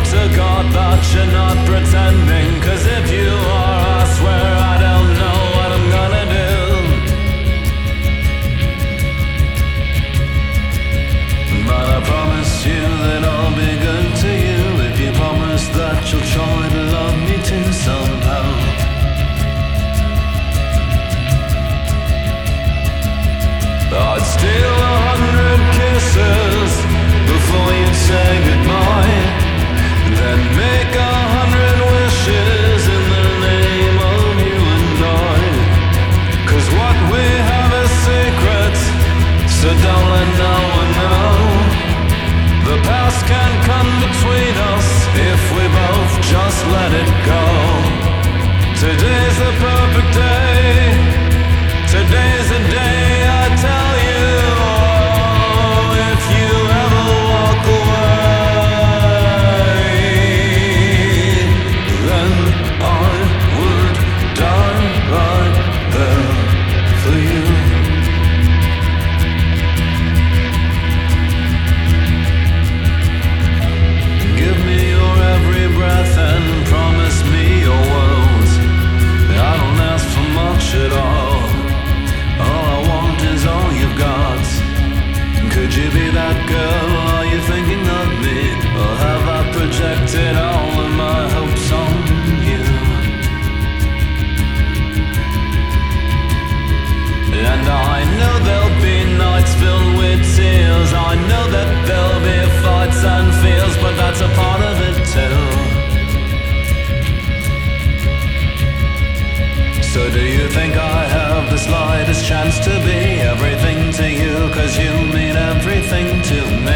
to God that you're not pretending, 'cause if you are, I swear I don't know what I'm gonna do. But I promise you that I'll be good to you if you promise that you'll try to love me too somehow. I'd steal 100 kisses before you'd say goodbye, then make 100 wishes in the name of you and I. 'Cause what we have is secret, so don't let no one know. The past can come between us if we both just let it go. Today's the perfect day. Today's the day I tell you, oh, if you ever walk away, then I would die right there for you. Give me your every breath and promise me your world. I don't ask for much at all. All I want is all you've got. Could you be that girl? Are you thinking of me? Or have I projected all of my hopes on you? And I know there'll be nights filled with tears. I know that there'll be fights and fears, but that's a part of it too. So do you think I have the slightest chance to be everything to you? 'Cause you mean everything to me.